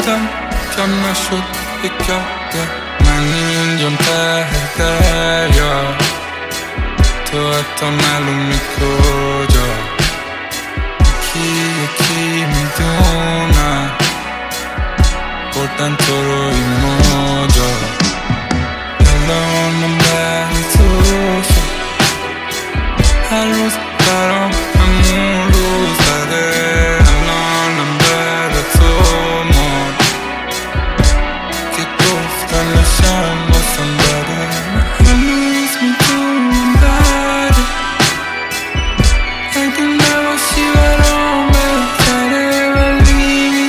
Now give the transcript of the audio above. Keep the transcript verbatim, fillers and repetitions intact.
گفتم کم نشد یکم من اینجام ته دریا، تو حتی معلومی کجا، یکی یکی میدونم بردن تو رو این موجا. الان من بعد تو شد، هر روز برام همون روز بده. الانم بعد تو مرد که گفتن نشم